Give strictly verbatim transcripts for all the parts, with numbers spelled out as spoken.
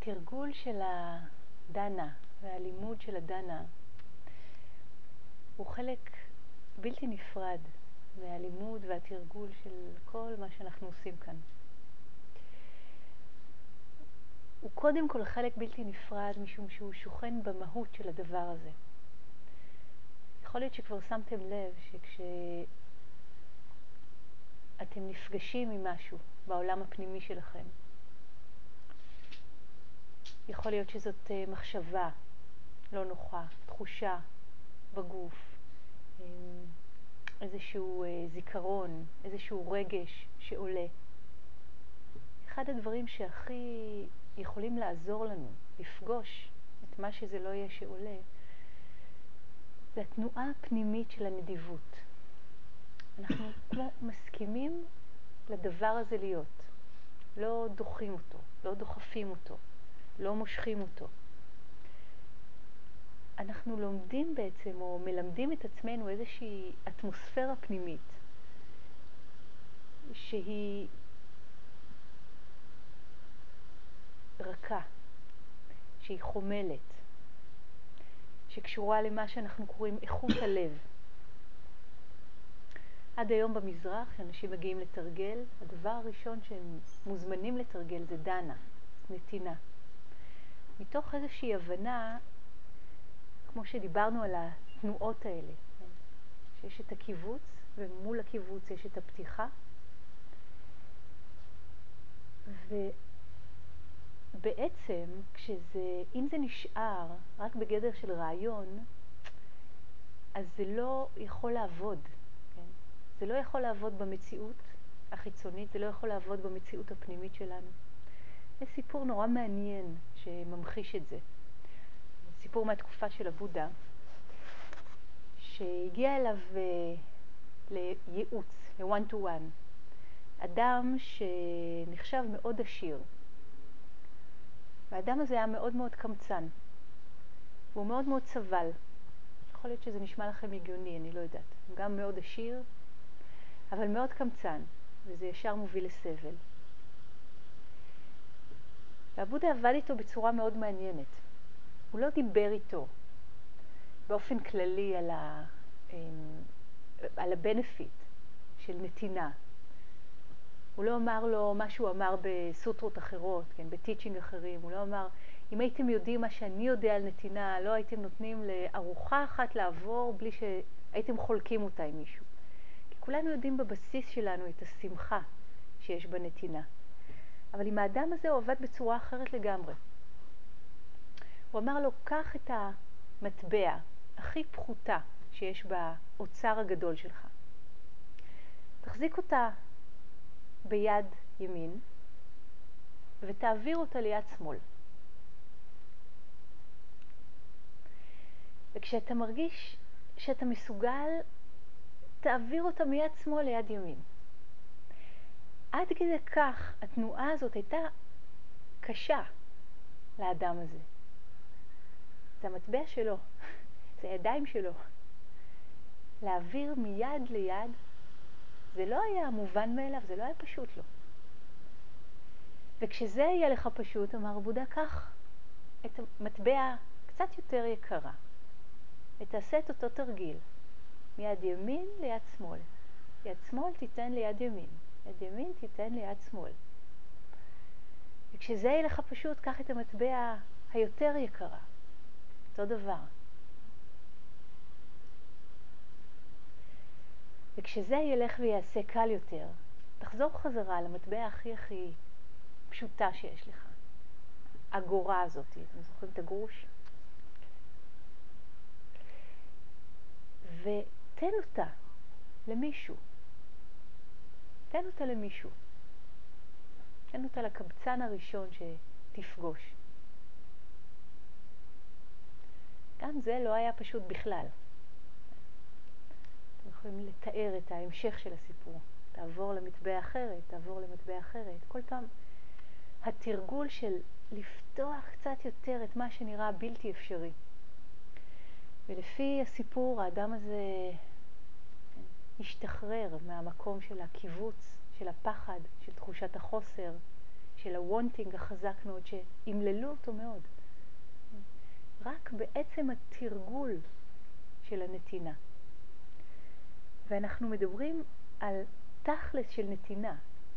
התרגול של הדנה והלימוד של הדנה הוא חלק בלתי נפרד מהלימוד והתרגול של כל מה שאנחנו עושים כאן. הוא קודם כל חלק בלתי נפרד משום שהוא שוכן במהות של הדבר הזה. יכול להיות שכבר שמתם לב שכשאתם נפגשים עם משהו בעולם הפנימי שלכם, יכול להיות שזאת מחשבה לא נוחה, תחושה בגוף, איזשהו זיכרון, איזשהו רגש שעולה. אחד הדברים שהכי יכולים לעזור לנו לפגוש את מה שזה לא יהיה שעולה, זה התנועה הפנימית של הנדיבות. אנחנו כמו מסכימים לדבר הזה להיות. לא דוחים אותו, לא דוחפים אותו, לא מושכים אותו. אנחנו לומדים בעצם או מלמדים את עצמנו איזושהי אטמוספירה פנימית שהיא רכה, שהיא חומלת, שקשורה למה שאנחנו קוראים איכות הלב. עד היום במזרח, כשאנשים מגיעים לתרגל, הדבר הראשון שהם מוזמנים לתרגל זה דנה, נתינה. מתוך איזושהי הבנה, כמו שדיברנו על התנועות האלה, שיש את הקיבוץ, ומול הקיבוץ יש את הפתיחה. ובעצם, כשזה, אם זה נשאר רק בגדר של רעיון, אז זה לא יכול לעבוד. כן? זה לא יכול לעבוד במציאות החיצונית, זה לא יכול לעבוד במציאות הפנימית שלנו. יש סיפור נורא מעניין שממחיש את זה. סיפור מהתקופה של הבודה, שהגיע אליו לייעוץ, ל-one to one. אדם שנחשב מאוד עשיר. והאדם הזה היה מאוד מאוד קמצן. והוא מאוד מאוד סבל. יכול להיות שזה נשמע לכם הגיוני, אני לא יודעת. הוא גם מאוד עשיר, אבל מאוד קמצן. וזה ישר מוביל לסבל. והבודה עבד איתו בצורה מאוד מעניינת. הוא לא דיבר איתו באופן כללי על ה על הבנפיט של נתינה. הוא לא אמר לו מה שהוא אמר בסוטרות אחרות, כן, בטיצ'ינג אחרים. הוא לא אמר, אם הייתם יודעים מה שאני יודע על נתינה, לא הייתם נותנים לארוחה אחת לעבור בלי שהייתם חולקים אותה עם מישהו. כי כולנו יודעים בבסיס שלנו את השמחה שיש בנתינה. אבל עם האדם הזה הוא עבד בצורה אחרת לגמרי. הוא אמר לו, קח את המטבע הכי פחותה שיש באוצר הגדול שלך. תחזיק אותה ביד ימין ותעביר אותה ליד שמאל. וכשאתה מרגיש שאתה מסוגל, תעביר אותה מיד שמאל ליד ימין. עד כדי כך התנועה הזאת הייתה קשה לאדם הזה. זה המטבע שלו, זה הידיים שלו. להעביר מיד ליד, זה לא היה מובן מאליו, זה לא היה פשוט לו. וכשזה יהיה לך פשוט, אמר בודה, קח את המטבע קצת יותר יקרה, ותעשה את אותו תרגיל, מיד ימין ליד שמאל. יד שמאל תיתן ליד ימין, יד ימין תיתן ליד שמאל. וכשזה יהיה לך פשוט, קח את המטבע היותר יקרה, אותו דבר. וכשזה ילך ויעשה קל יותר, תחזור חזרה למטבע הכי הכי פשוטה שיש לך. הגורה הזאת, אתם זוכרים את הגרוש? ותן אותה למישהו. תן אותה למישהו. תן אותה לקבצן הראשון שתפגוש. גם זה לא היה פשוט בכלל. אתם יכולים לתאר את ההמשך של הסיפור. תעבור למטבע אחרת, תעבור למטבע אחרת. כל פעם התרגול של לפתוח קצת יותר את מה שנראה בלתי אפשרי. ולפי הסיפור, האדם הזה השתחרר מהמקום של הקיבוץ, של הפחד, של תחושת החוסר, של הוונטינג החזק מאוד, שהמללו אותו מאוד. רק בעצם התרגול של הנתינה. ואנחנו מדברים על תכלס של נתינה.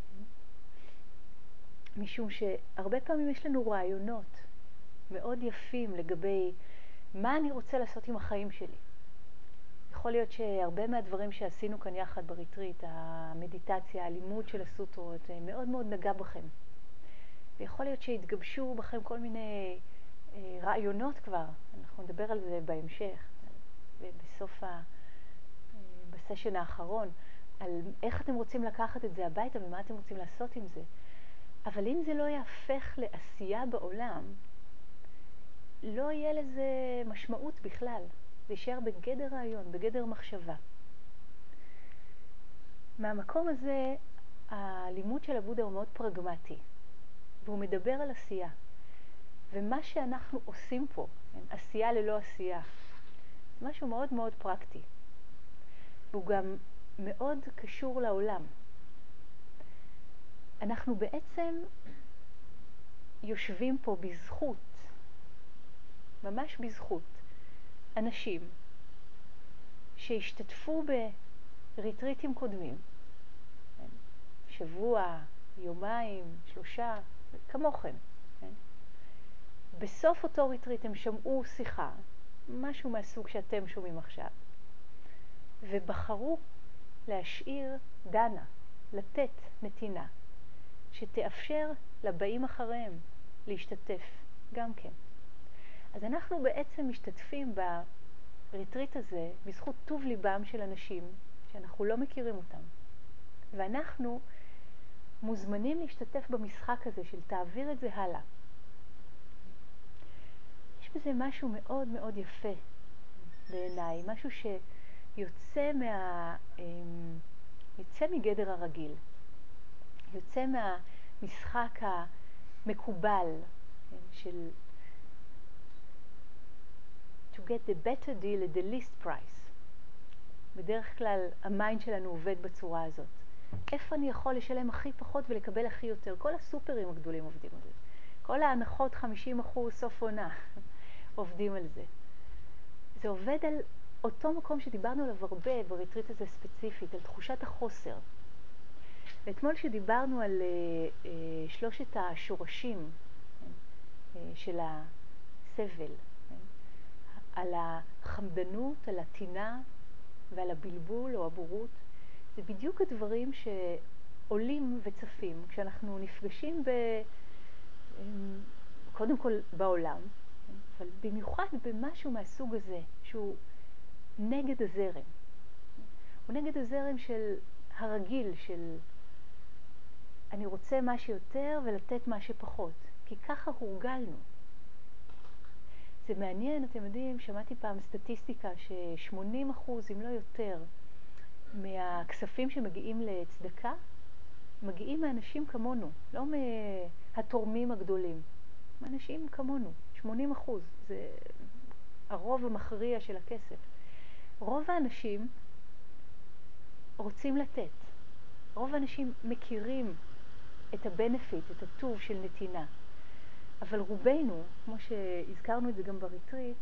משום שהרבה פעמים יש לנו רעיונות מאוד יפים לגבי מה אני רוצה לעשות עם החיים שלי. יכול להיות שהרבה מהדברים שעשינו כאן יחד בריטריט, המדיטציה, הלימוד של הסוטרות, מאוד מאוד נגע בכם. ויכול להיות שהתגבשו בכם כל מיני אה, רעיונות כבר, אנחנו נדבר על זה בהמשך, בסוף ה... בסשן האחרון, על איך אתם רוצים לקחת את זה הביתה ומה אתם רוצים לעשות עם זה. אבל אם זה לא יהפך לעשייה בעולם, לא יהיה לזה משמעות בכלל. זה יישאר בגדר רעיון, בגדר מחשבה. מהמקום הזה, הלימוד של הבודה הוא מאוד פרגמטי, והוא מדבר על עשייה. ומה שאנחנו עושים פה, עשייה ללא עשייה, זה משהו מאוד מאוד פרקטי. והוא גם מאוד קשור לעולם. אנחנו בעצם יושבים פה בזכות, ממש בזכות, אנשים שהשתתפו בריטריטים קודמים, שבוע, יומיים, שלושה, כמוכם. בסוף אותו ריטריט הם שמעו שיחה, משהו מהסוג שאתם שומעים עכשיו, ובחרו להשאיר דנה, לתת נתינה, שתאפשר לבאים אחריהם להשתתף גם כן. אז אנחנו בעצם משתתפים בריטריט הזה בזכות טוב ליבם של אנשים שאנחנו לא מכירים אותם. ואנחנו מוזמנים להשתתף במשחק הזה של תעביר את זה הלאה. יש בזה משהו מאוד מאוד יפה בעיניי, משהו שיוצא מה, יוצא מגדר הרגיל, יוצא מהמשחק המקובל של to get the better deal at the least price. בדרך כלל המיינד שלנו עובד בצורה הזאת. איפה אני יכול לשלם הכי פחות ולקבל הכי יותר? כל הסופרים הגדולים עובדים על זה. כל ההנחות חמישים אחוז סוף עונה עובדים על זה. זה עובד על אותו מקום שדיברנו עליו הרבה בריטריט הזה ספציפית, על תחושת החוסר. ואתמול שדיברנו על uh, uh, שלושת השורשים uh, של הסבל, uh, על החמדנות, על התינה ועל הבלבול או הבורות, זה בדיוק הדברים שעולים וצפים כשאנחנו נפגשים ב, um, קודם כל בעולם, אבל במיוחד במשהו מהסוג הזה, שהוא נגד הזרם. הוא נגד הזרם של הרגיל, של אני רוצה מה שיותר ולתת מה שפחות, כי ככה הורגלנו. זה מעניין, אתם יודעים, שמעתי פעם סטטיסטיקה ש-שמונים אחוז, אם לא יותר, מהכספים שמגיעים לצדקה, מגיעים מאנשים כמונו, לא מהתורמים הגדולים, מאנשים כמונו, שמונים אחוז, זה הרוב המכריע של הכסף. רוב האנשים רוצים לתת, רוב האנשים מכירים את הבנפיט, את הטוב של נתינה. אבל רובנו, כמו שהזכרנו את זה גם בריטריט,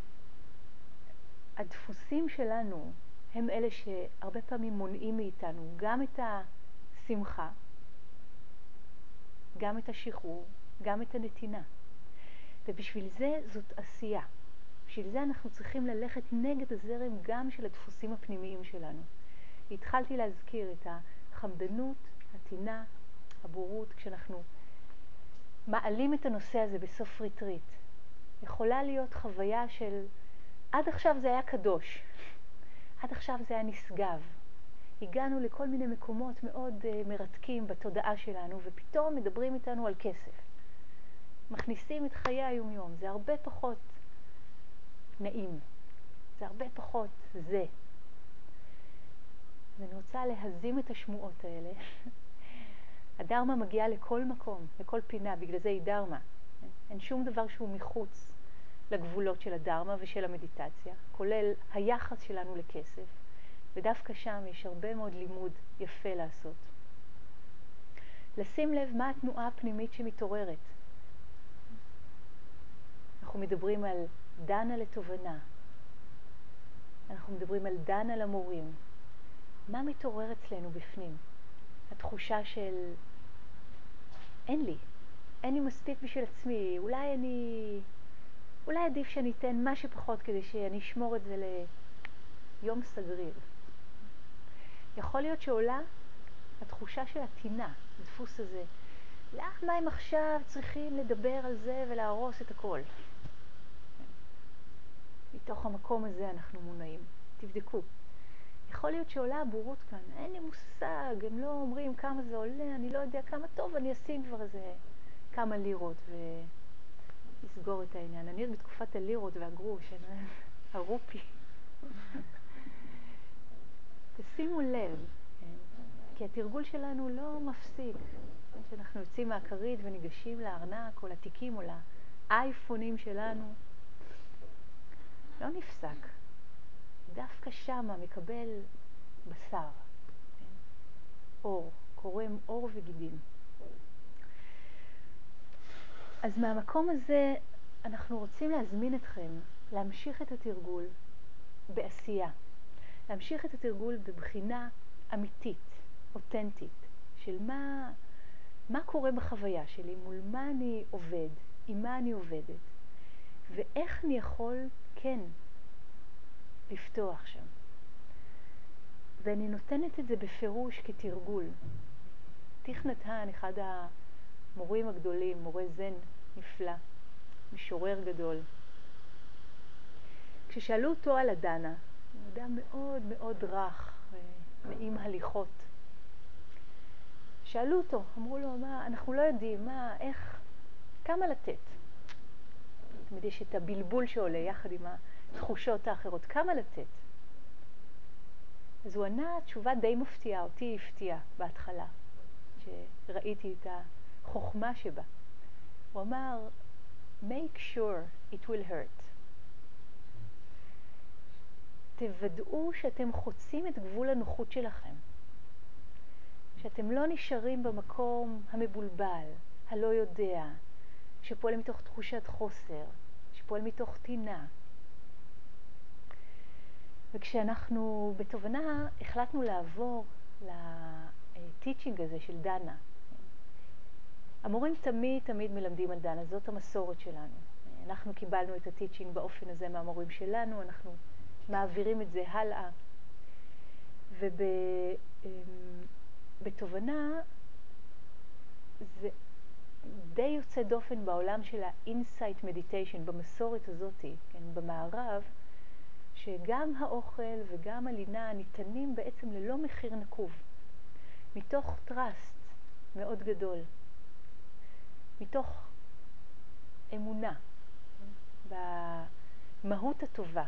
הדפוסים שלנו הם אלה שהרבה פעמים מונעים מאיתנו גם את השמחה, גם את השחרור, גם את הנתינה. ובשביל זה זאת עשייה. בשביל זה אנחנו צריכים ללכת נגד הזרם גם של הדפוסים הפנימיים שלנו. התחלתי להזכיר את החמדנות, התינה, הבורות, כשאנחנו מעלים את הנושא הזה בסוף ריטריט. יכולה להיות חוויה של, עד עכשיו זה היה קדוש, עד עכשיו זה היה נשגב. הגענו לכל מיני מקומות מאוד uh, מרתקים בתודעה שלנו, ופתאום מדברים איתנו על כסף. מכניסים את חיי היום-יום, זה הרבה פחות נעים, זה הרבה פחות זה. ואני רוצה להזים את השמועות האלה. הדרמה מגיעה לכל מקום, לכל פינה, בגלל זה היא דרמה. אין שום דבר שהוא מחוץ לגבולות של הדרמה ושל המדיטציה, כולל היחס שלנו לכסף, ודווקא שם יש הרבה מאוד לימוד יפה לעשות. לשים לב מה התנועה הפנימית שמתעוררת. אנחנו מדברים על דנה לתובנה. אנחנו מדברים על דנה למורים. מה מתעורר אצלנו בפנים? התחושה של אין לי, אין לי מספיק בשביל עצמי, אולי אני, אולי עדיף שאני אתן מה שפחות כדי שאני אשמור את זה ליום סגריר. יכול להיות שעולה התחושה של התינה, הדפוס הזה. למה הם עכשיו צריכים לדבר על זה ולהרוס את הכל? מתוך המקום הזה אנחנו מונעים. תבדקו. יכול להיות שעולה הבורות כאן, אין לי מושג, הם לא אומרים כמה זה עולה, אני לא יודע כמה טוב, אני אשים כבר איזה כמה לירות ויסגור את העניין. אני עוד בתקופת הלירות והגרוש, הרופי. תשימו לב, כי התרגול שלנו לא מפסיק. כשאנחנו יוצאים מהכרית וניגשים לארנק או לתיקים או לאייפונים שלנו, לא נפסק. דווקא שמה מקבל בשר, אור, קורם אור וגידים. אז מהמקום הזה אנחנו רוצים להזמין אתכם להמשיך את התרגול בעשייה. להמשיך את התרגול בבחינה אמיתית, אותנטית, של מה, מה קורה בחוויה שלי, מול מה אני עובד, עם מה אני עובדת, ואיך אני יכול, כן, לפתוח שם. ואני נותנת את זה בפירוש כתרגול. תיך נתן, אחד המורים הגדולים, מורה זן נפלא, משורר גדול. כששאלו אותו על הדנה, הוא אדם מאוד מאוד רך ונעים הליכות. שאלו אותו, אמרו לו, מה, אנחנו לא יודעים, מה, איך, כמה לתת? תמיד יש את הבלבול שעולה יחד עם התחושות האחרות, כמה לתת? אז הוא ענה תשובה די מפתיעה, אותי הפתיעה בהתחלה, שראיתי את החוכמה שבה. הוא אמר, make sure it will hurt. תוודאו שאתם חוצים את גבול הנוחות שלכם. שאתם לא נשארים במקום המבולבל, הלא יודע, שפועל מתוך תחושת חוסר, שפועל מתוך תינה. וכשאנחנו בתובנה החלטנו לעבור לטיצ'ינג הזה של דנה. המורים תמיד תמיד מלמדים על דנה, זאת המסורת שלנו. אנחנו קיבלנו את הטיצ'ינג באופן הזה מהמורים שלנו, אנחנו מעבירים את זה הלאה. ובתובנה זה די יוצא דופן בעולם של ה-insight meditation, במסורת הזאת, כן, במערב, שגם האוכל וגם הלינה ניתנים בעצם ללא מחיר נקוב, מתוך טרסט מאוד גדול, מתוך אמונה במהות הטובה.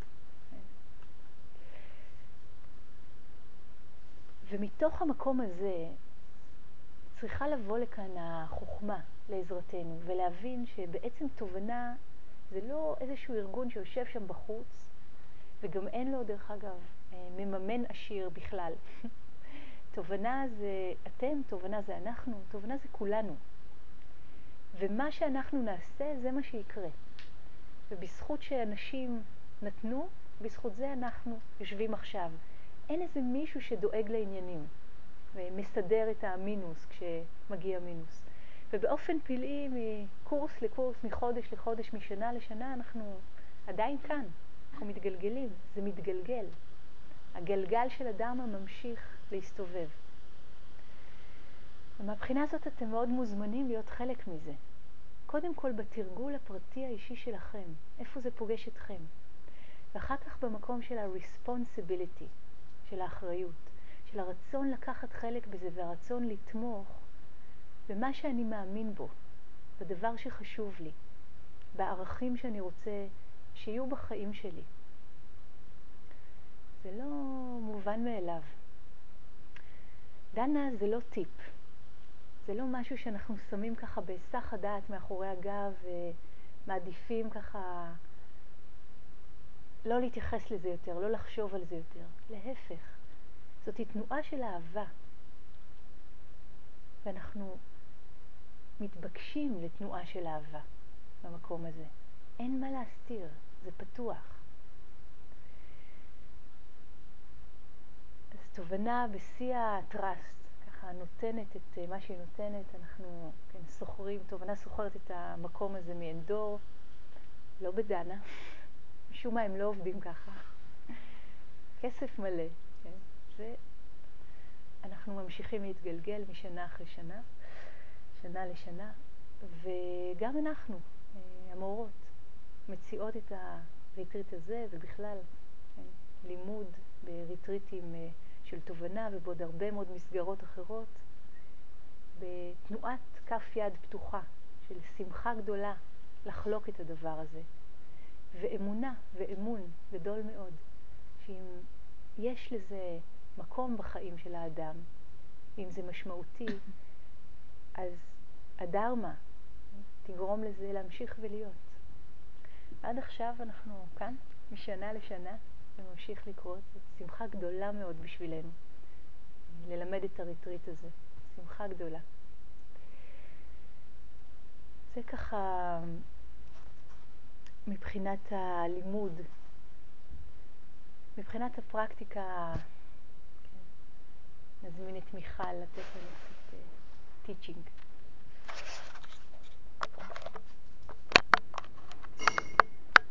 ומתוך המקום הזה צריכה לבוא לכאן החוכמה לעזרתנו, ולהבין שבעצם תובנה זה לא איזשהו ארגון שיושב שם בחוץ, וגם אין לו דרך אגב מממן עשיר בכלל. תובנה זה אתם, תובנה זה אנחנו, תובנה זה כולנו. ומה שאנחנו נעשה זה מה שיקרה. ובזכות שאנשים נתנו, בזכות זה אנחנו יושבים עכשיו. אין איזה מישהו שדואג לעניינים ומסדר את המינוס כשמגיע מינוס. ובאופן פלאי מקורס לקורס, מחודש לחודש, משנה לשנה, אנחנו עדיין כאן. אנחנו מתגלגלים, זה מתגלגל. הגלגל של אדם ממשיך להסתובב. ומהבחינה הזאת אתם מאוד מוזמנים להיות חלק מזה. קודם כל בתרגול הפרטי האישי שלכם, איפה זה פוגש אתכם. ואחר כך במקום של ה-responsibility, של האחריות, של הרצון לקחת חלק בזה והרצון לתמוך במה שאני מאמין בו, בדבר שחשוב לי, בערכים שאני רוצה שיהיו בחיים שלי. זה לא מובן מאליו. דנה זה לא טיפ. זה לא משהו שאנחנו שמים ככה בהיסח הדעת מאחורי הגב ומעדיפים ככה לא להתייחס לזה יותר, לא לחשוב על זה יותר. להפך, זאת תנועה של אהבה. ואנחנו מתבקשים לתנועה של אהבה במקום הזה. אין מה להסתיר, זה פתוח. אז תובנה בשיא הטרסט, ככה נותנת את מה שהיא נותנת, אנחנו כן, סוחרים, תובנה סוחרת את המקום הזה מאנדור, לא בדנה, משום מה הם לא עובדים ככה. כסף מלא, כן? זה, אנחנו ממשיכים להתגלגל משנה אחרי שנה, שנה לשנה, וגם אנחנו, המורות, מציעות את הריטריט הזה, ובכלל, כן, לימוד בריטריטים של תובנה, ובעוד הרבה מאוד מסגרות אחרות, בתנועת כף יד פתוחה, של שמחה גדולה לחלוק את הדבר הזה, ואמונה ואמון גדול מאוד, שאם יש לזה מקום בחיים של האדם, אם זה משמעותי, אז הדרמה תגרום לזה להמשיך ולהיות. עד עכשיו אנחנו כאן, משנה לשנה, וממשיך לקרות. זאת שמחה גדולה מאוד בשבילנו, ללמד את הריטריט הזה. שמחה גדולה. זה ככה מבחינת הלימוד, מבחינת הפרקטיקה, כן, נזמין את מיכל לתת לנו קצת teaching.